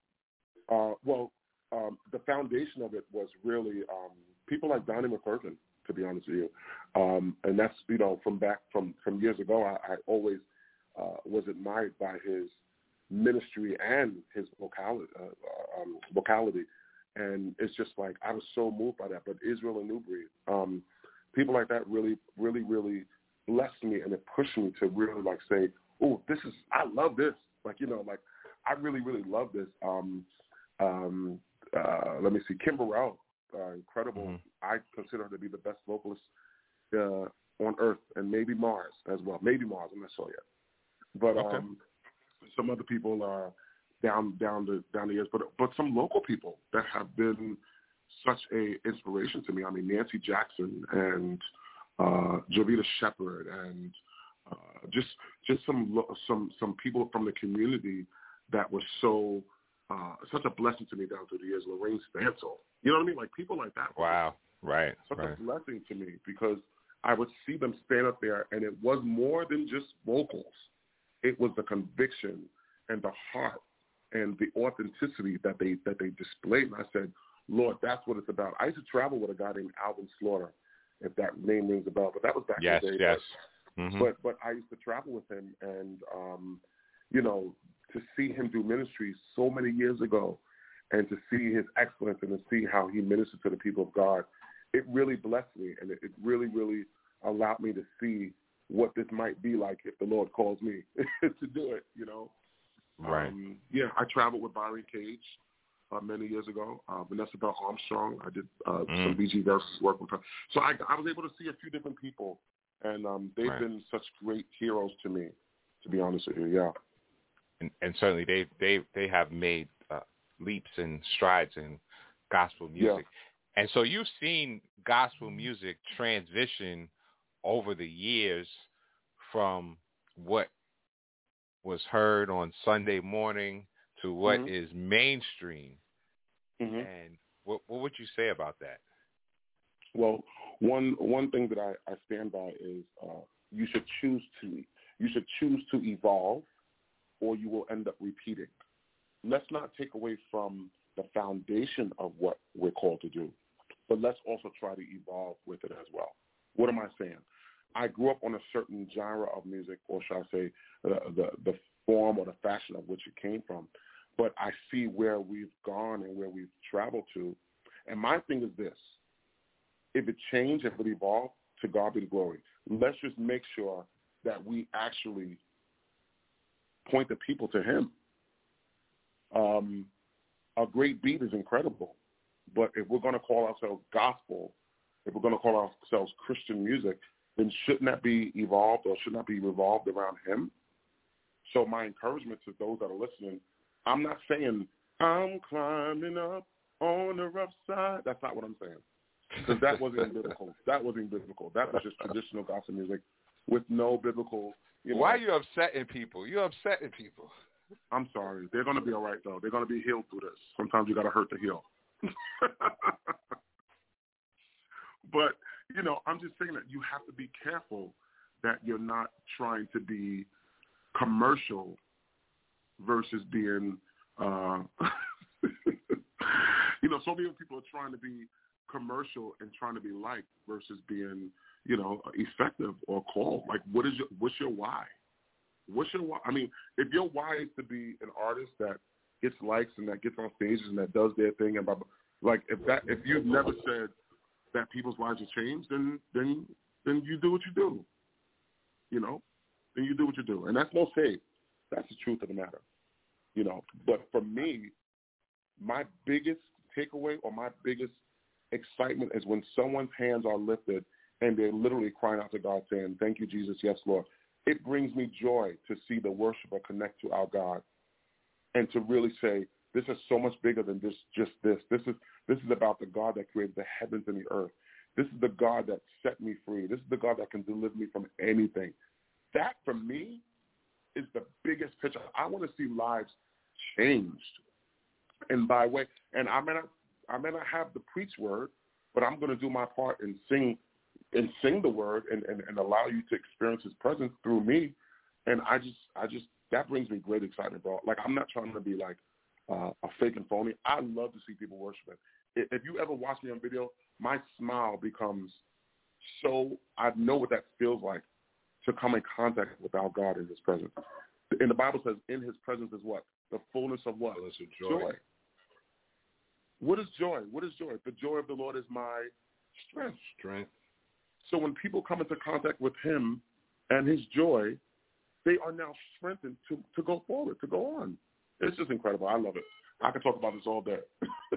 The foundation of it was really people like Donnie McClurkin, to be honest with you. And that's, from years ago, I always was admired by his ministry and his vocality. And it's just like, I was so moved by that. But Israel and New Breed, people like that really, really, really blessed me, and it pushed me to really like say, oh, I love this. Like, you know, like I really, really love this. Let me see, Kim Burrell, incredible. Mm-hmm. I consider her to be the best vocalist on Earth, and maybe Mars as well. Maybe Mars, I'm not sure yet. But okay. Some other people are down the years, but some local people that have been such a inspiration to me. I mean, Nancy Jackson and Jovita Shepherd, and just some people from the community that were so such a blessing to me down through the years. Lorraine Stansel, you know what I mean? Like people like that. Wow, right. Such a blessing to me, because I would see them stand up there, and it was more than just vocals. It was the conviction and the heart and the authenticity that they displayed. And I said, Lord, that's what it's about. I used to travel with a guy named Alvin Slaughter, if that name rings a bell, but that was back in the day. Yes. Mm-hmm. But I used to travel with him, and you know, to see him do ministry so many years ago, and to see his excellence and to see how he ministered to the people of God, it really blessed me, and it really, really allowed me to see what this might be like if the Lord calls me to do it, you know. Right. I traveled with Byron Cage many years ago. Vanessa Bell Armstrong, I did some BG Versus work with her. So I was able to see a few different people, and they've been such great heroes to me, to be honest with you, yeah. And certainly they have made leaps and strides in gospel music. Yeah. And so you've seen gospel music transition over the years from what was heard on Sunday morning to what is mainstream. Mm-hmm. And what would you say about that? Well, one thing that I stand by is you should choose to evolve, or you will end up repeating. Let's not take away from the foundation of what we're called to do, but let's also try to evolve with it as well. What am I saying? I grew up on a certain genre of music, or should I say the form or the fashion of which it came from, but I see where we've gone and where we've traveled to. And my thing is this: if it changed, if it evolved, to God be the glory. Let's just make sure that we actually point the people to him. A great beat is incredible, but if we're going to call ourselves gospel, if we're going to call ourselves Christian music, then shouldn't that be evolved, or shouldn't that be revolved around him? So my encouragement to those that are listening, I'm not saying I'm climbing up on the rough side. That's not what I'm saying, because that wasn't biblical. That wasn't biblical. That was just traditional gospel music with no biblical. Why are you upsetting people? You're upsetting people. I'm sorry. They're going to be all right, though. They're going to be healed through this. Sometimes you got to hurt to heal. But, you know, I'm just saying that you have to be careful that you're not trying to be commercial versus being, you know, so many people are trying to be commercial and trying to be liked versus being, you know, effective or called. Like, what's your why? What's your why? I mean, if your why is to be an artist that gets likes and that gets on stages and that does their thing, and blah, blah, like if you've never said that people's lives have changed, then you do what you do. You know, then you do what you do, and that's no shade. That's the truth of the matter. You know, but for me, my biggest takeaway or my biggest excitement is when someone's hands are lifted and they're literally crying out to God saying, "Thank you, Jesus. Yes, Lord." It brings me joy to see the worshiper connect to our God and to really say, this is so much bigger than just this. This is about the God that created the heavens and the earth. This is the God that set me free. This is the God that can deliver me from anything. That, for me, is the biggest picture. I want to see lives changed. And by way, and I may not have the preach word, but I'm going to do my part and sing the word and allow you to experience his presence through me. And I just that brings me great excitement, bro. Like, I'm not trying to be like a fake and phony. I love to see people worshiping. If you ever watch me on video, my smile becomes so, I know what that feels like, to come in contact with our God in his presence. And the Bible says in his presence is what? The fullness of what? Fullness of joy. What is joy? What is joy? The joy of the Lord is my strength. So when people come into contact with him and his joy, they are now strengthened to go forward, to go on. It's just incredible. I love it. I could talk about this all day.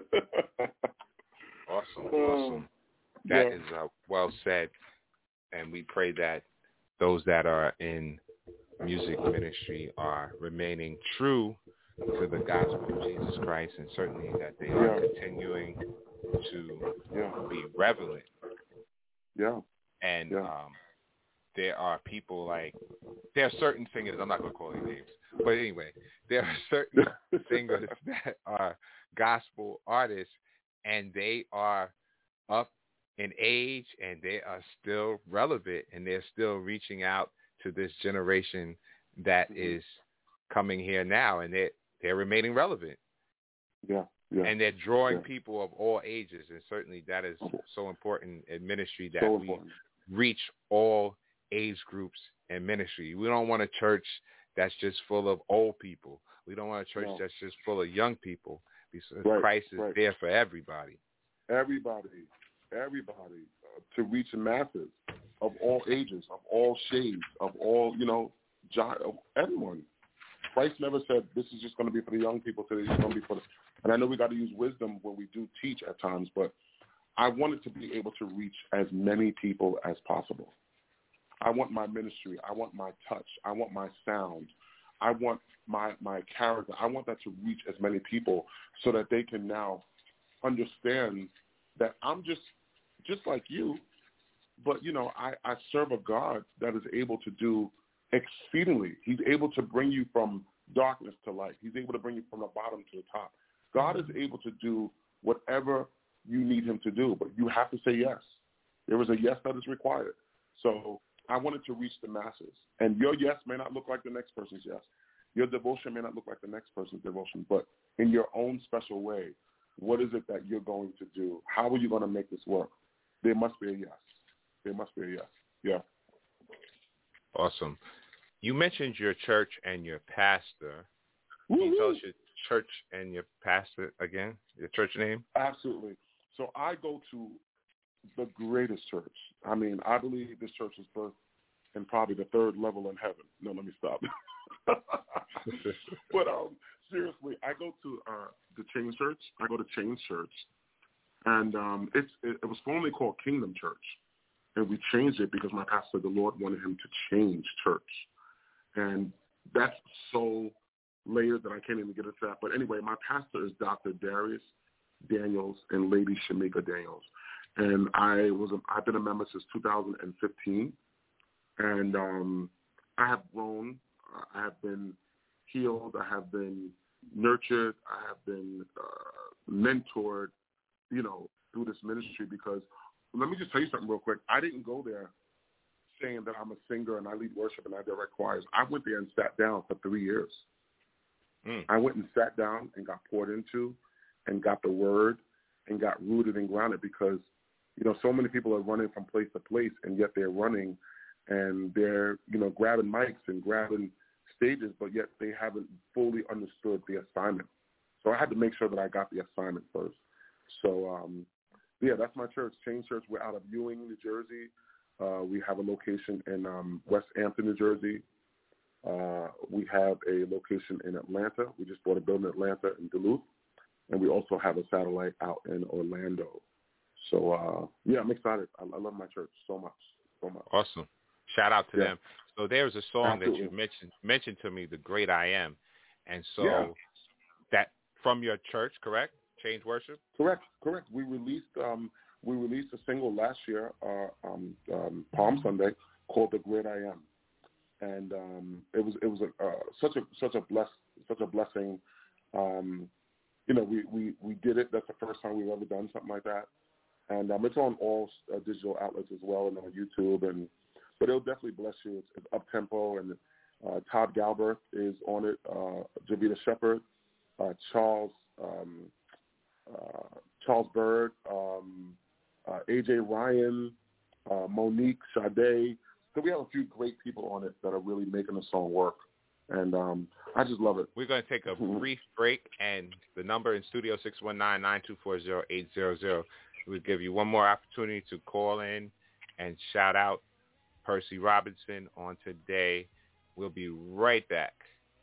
Awesome. That is well said. And we pray that those that are in music ministry are remaining true to the gospel of Jesus Christ, and certainly that they are continuing to be relevant. Yeah. And there are people there are certain singers, I'm not going to call any names, but anyway, there are certain singers that are gospel artists, and they are up in age, and they are still relevant, and they're still reaching out to this generation that is coming here now, and they're remaining relevant. Yeah. And they're drawing people of all ages, and certainly that is so important in ministry that we reach all age groups in ministry. We don't want a church that's just full of old people. We don't want a church that's just full of young people, because Christ is there for everybody. Everybody, to reach the masses of all ages, of all shades, of all, of everyone. Christ never said this is just going to be for the young people, today it's going to be for the... And I know we got to use wisdom when we do teach at times, but I wanted to be able to reach as many people as possible. I want my ministry. I want my touch. I want my sound. I want my character. I want that to reach as many people so that they can now understand that I'm just like you, but, I serve a God that is able to do exceedingly. He's able to bring you from darkness to light. He's able to bring you from the bottom to the top. God is able to do whatever you need him to do, but you have to say yes. There is a yes that is required. So I wanted to reach the masses. And your yes may not look like the next person's yes. Your devotion may not look like the next person's devotion, but in your own special way, what is it that you're going to do? How are you going to make this work? There must be a yes. There must be a yes. Yeah. Awesome. You mentioned your church and your pastor. Can you tell us your church and your pastor again? Your church name? Absolutely. So I go to the greatest church. I mean, I believe this church was birthed in probably the third level in heaven. No, let me stop. But seriously, I go to the Change Church. I go to Change Church, and it was formerly called Kingdom Church, and we changed it because my pastor, the Lord wanted him to change church, and that's so layered that I can't even get into that. But anyway, my pastor is Dr. Darius Daniels and Lady Shamika Daniels, and I've been a member since 2015, and I have grown. I have been healed. I have been nurtured. I have been mentored, through this ministry, because let me just tell you something real quick. I didn't go there saying that I'm a singer and I lead worship and I direct choirs. I went there and sat down for 3 years. I went and sat down and got poured into and got the word and got rooted and grounded, because, so many people are running from place to place, and yet they're running and they're, grabbing mics and grabbing stages, but yet they haven't fully understood the assignment. So I had to make sure that I got the assignment first. So, that's my church, Change Church. We're out of Ewing, New Jersey. We have a location in West Hampton, New Jersey. We have a location in Atlanta. We just bought a building in Atlanta and Duluth. And we also have a satellite out in Orlando. So, I'm excited. I love my church so much, so much. Awesome. Shout out to them. So there's a song that you mentioned to me, The Great I Am. And so that from your church, correct? Change Worship? Correct. We released a single last year, Palm Sunday, called The Great I Am. And it was such a blessing. We did it. That's the first time we've ever done something like that. And it's on all digital outlets as well, and on YouTube. But it'll definitely bless you. It's up tempo, and Todd Galbraith is on it. Javita Shepard, Charles Bird, AJ Ryan, Monique Sade. So we have a few great people on it that are really making the song work. And I just love it. We're going to take a brief break, and the number in studio 619-924-0800. We'll give you one more opportunity to call in and shout out Percy Robinson on today. We'll be right back.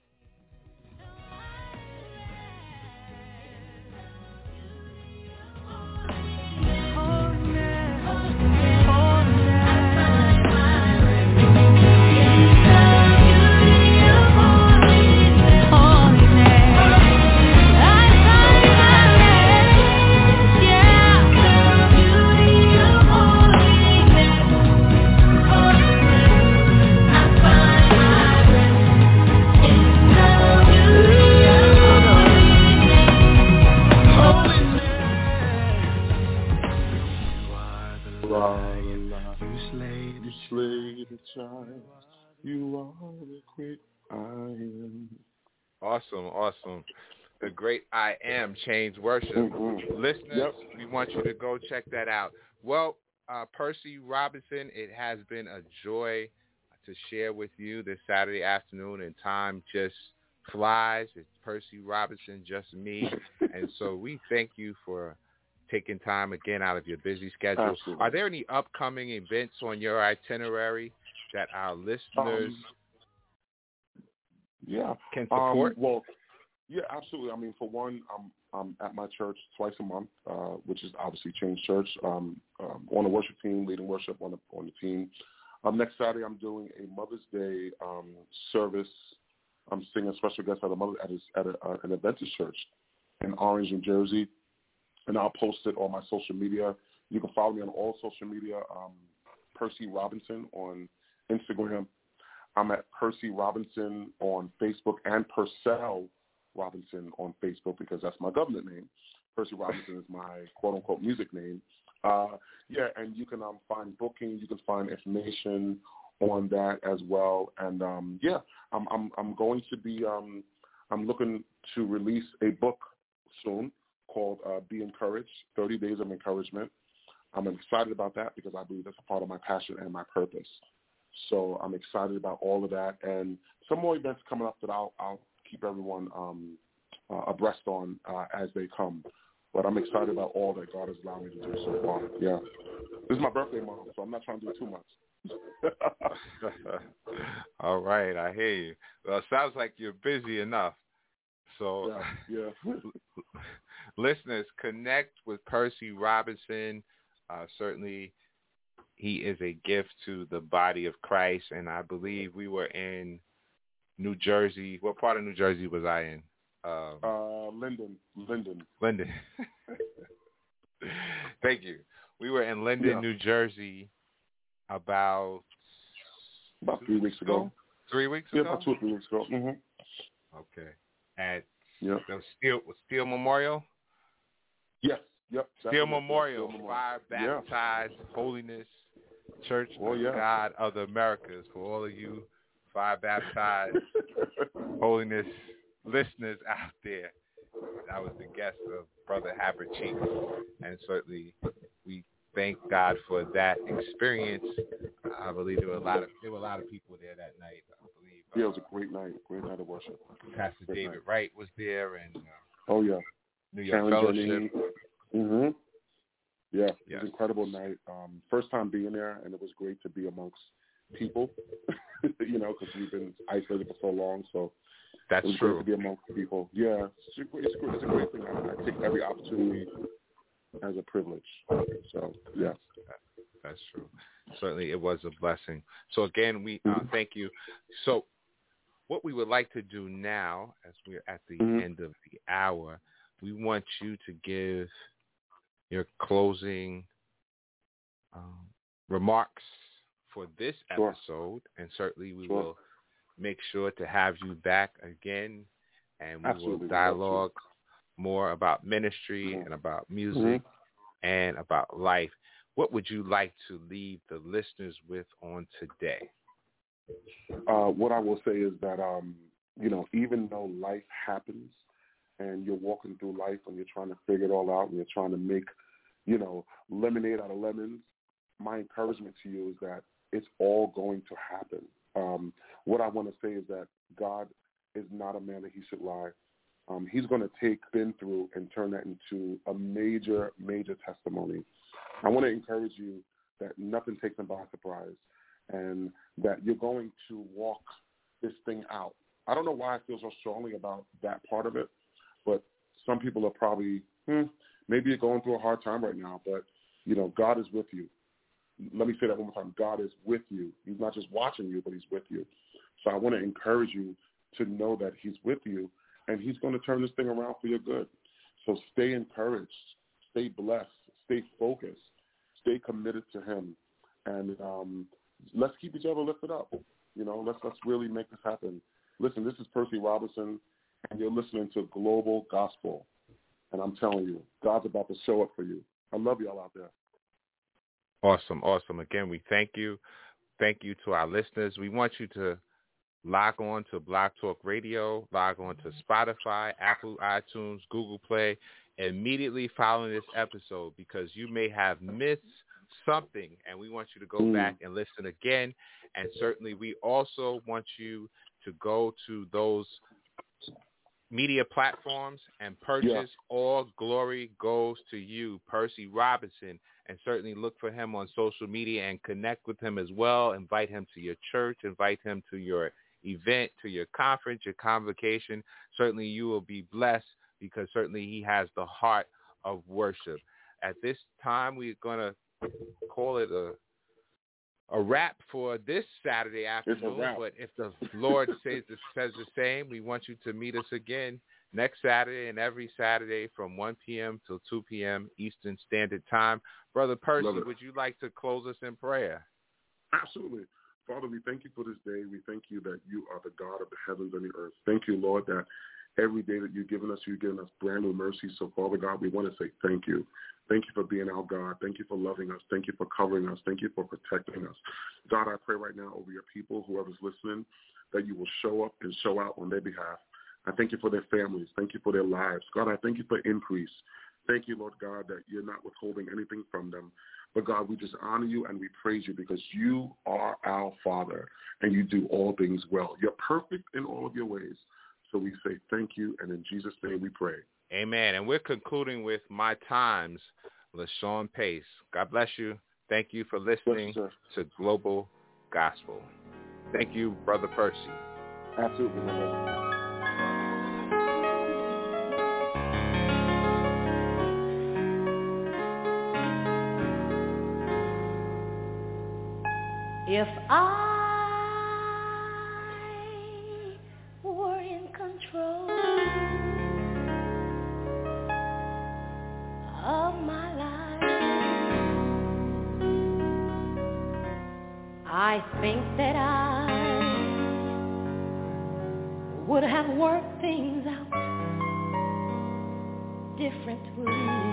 You are the great I am. Awesome. The great I Am changed worship. Listeners, we want you to go check that out. Well, Percy Robinson, it has been a joy to share with you this Saturday afternoon, and time just flies. It's Percy Robinson, just me. And so we thank you for taking time again out of your busy schedule. Absolutely. Are there any upcoming events on your itinerary that our listeners can support? Well, yeah, absolutely. I mean, for one, I'm at my church twice a month, which is obviously Change Church. On the worship team, leading worship on the team. Next Saturday, I'm doing a Mother's Day service. I'm singing a special guest at an Adventist church in Orange, New Jersey, and I'll post it on my social media. You can follow me on all social media. Percy Robinson on Instagram. I'm at Percy Robinson on Facebook and Purcell Robinson on Facebook because that's my government name. Percy Robinson is my quote-unquote music name. And you can find bookings. You can find information on that as well. And I'm going to be I'm looking to release a book soon called Be Encouraged, 30 Days of Encouragement. I'm excited about that because I believe that's a part of my passion and my purpose. So I'm excited about all of that, and some more events coming up that I'll keep everyone abreast on as they come. But I'm excited about all that God has allowed me to do so far. Yeah, this is my birthday month, so I'm not trying to do too much. All right, I hear you. Well, it sounds like you're busy enough. So, yeah. Listeners, connect with Percy Robinson. Certainly, he is a gift to the body of Christ, and I believe we were in New Jersey. What part of New Jersey was I in? Linden. Thank you. We were in Linden, New Jersey about 3 weeks ago. 3 weeks ago? Yeah, about 2 or 3 weeks ago. Mm-hmm. Okay. At the Steel Memorial? Yes. Yep. Steel Memorial, Fire Baptized Holiness Church of God of the Americas. For all of you Fire Baptized Holiness listeners out there, I was the guest of Brother Habert Cheek, and certainly we thank God for that experience. I believe there were a lot of people there that night. I believe. It was a great night of worship. Pastor David Wright was there, and New York Karen Fellowship. Jenny. Yeah, it was an incredible night. First time being there, and it was great to be amongst people, because we've been isolated for so long. So that's it was true. Great to be amongst people. Yeah, it's a great thing. I take every opportunity as a privilege. So, yeah. That's true. Certainly it was a blessing. So, again, we thank you. So what we would like to do now, as we're at the end of the hour, we want you to give your closing remarks for this episode, and certainly we will make sure to have you back again, and we will dialogue more about ministry and about music and about life. What would you like to leave the listeners with on today? What I will say is that, even though life happens and you're walking through life and you're trying to figure it all out and you're trying to make, lemonade out of lemons, my encouragement to you is that it's all going to happen. What I want to say is that God is not a man that he should lie. He's going to take been through and turn that into a major, major testimony. I want to encourage you that nothing takes them by surprise and that you're going to walk this thing out. I don't know why I feel so strongly about that part of it, but some people are probably, maybe you're going through a hard time right now, but, God is with you. Let me say that one more time. God is with you. He's not just watching you, but he's with you. So I want to encourage you to know that he's with you, and he's going to turn this thing around for your good. So stay encouraged, stay blessed, stay focused, stay committed to him, and let's keep each other lifted up. Let's really make this happen. Listen, this is Percy Robinson, and you're listening to Global Gospel, and I'm telling you, God's about to show up for you. I love y'all out there. Awesome. Again, we thank you. Thank you to our listeners. We want you to log on to Blog Talk Radio, log on to Spotify, Apple, iTunes, Google Play, immediately following this episode, because you may have missed something, and we want you to go back and listen again. And certainly we also want you to go to those media platforms and purchase All Glory Goes to You, Percy Robinson, and certainly look for him on social media and connect with him as well. Invite him to your church, invite him to your event, to your conference, your convocation. Certainly you will be blessed, because certainly he has the heart of worship. At this time, we're going to call it a wrap for this Saturday afternoon. But if the Lord says the same, we want you to meet us again next Saturday and every Saturday from 1 p.m. till 2 p.m. Eastern Standard Time. Brother Percy, would you like to close us in prayer? Absolutely. Father, we thank you for this day. We thank you that you are the God of the heavens and the earth. Thank you, Lord, that every day that you've given us brand new mercies. So, Father God, we want to say thank you. Thank you for being our God. Thank you for loving us. Thank you for covering us. Thank you for protecting us. God, I pray right now over your people, whoever's listening, that you will show up and show out on their behalf. I thank you for their families. Thank you for their lives. God, I thank you for increase. Thank you, Lord God, that you're not withholding anything from them. But God, we just honor you and we praise you, because you are our Father and you do all things well. You're perfect in all of your ways. So we say thank you, and in Jesus' name we pray. Amen. And we're concluding with My Times, LaShawn Pace. God bless you. Thank you for listening to Global Gospel. Thank you, Brother Percy. Absolutely, my brother. If I were in control of my life, I think that I would have worked things out differently.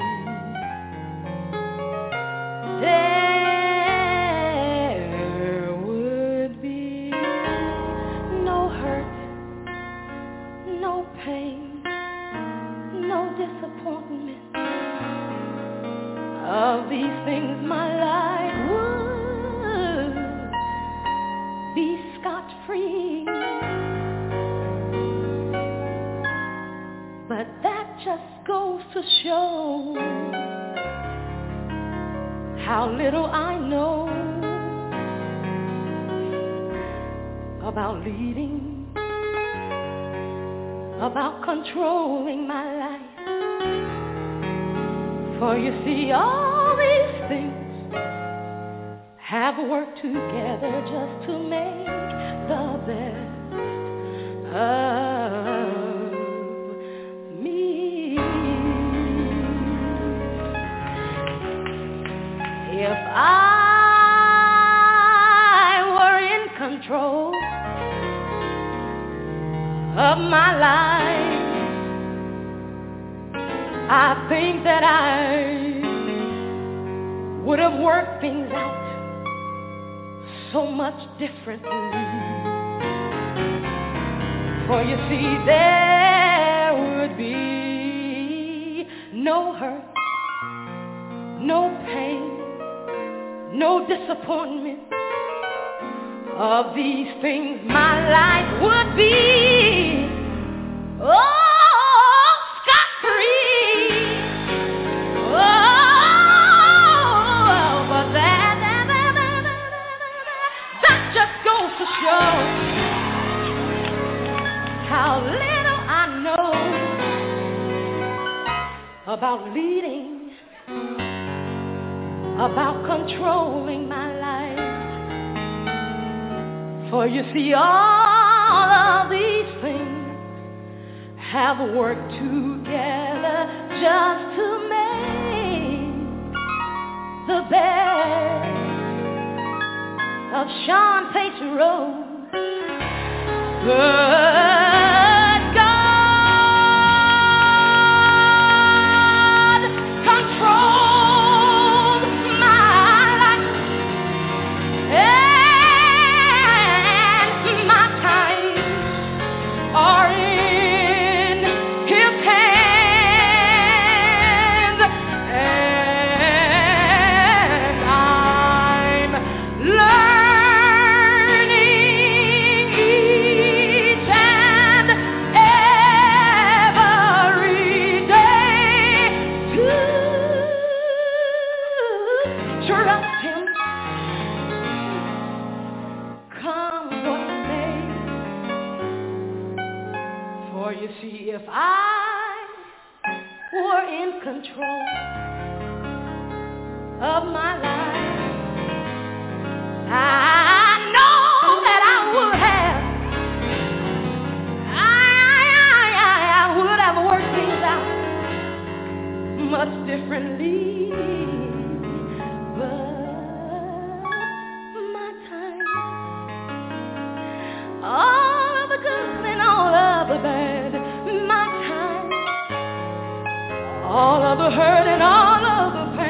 Of these things, my life would be scot-free. But that just goes to show how little I know about leading, about controlling my life. For you see, all these things have worked together just to make the best of me. If I were in control of my life, I think that I would have worked things out so much differently. For you see, there would be no hurt, no pain, no disappointment of these things my life would be scot-free. But that just goes to show how little I know about leading, about controlling my life. For you see, all of these things have worked together just to make the best of Sean Pace Road. But God controls my life, and my time are in His hands, and I'm learning each and every day to trust Him, come what may. For you see, if I were in control of my life, I know that I would have worked things out much differently. But my time, all of the good and all of the bad, my time, all of the hurt and all of the pain,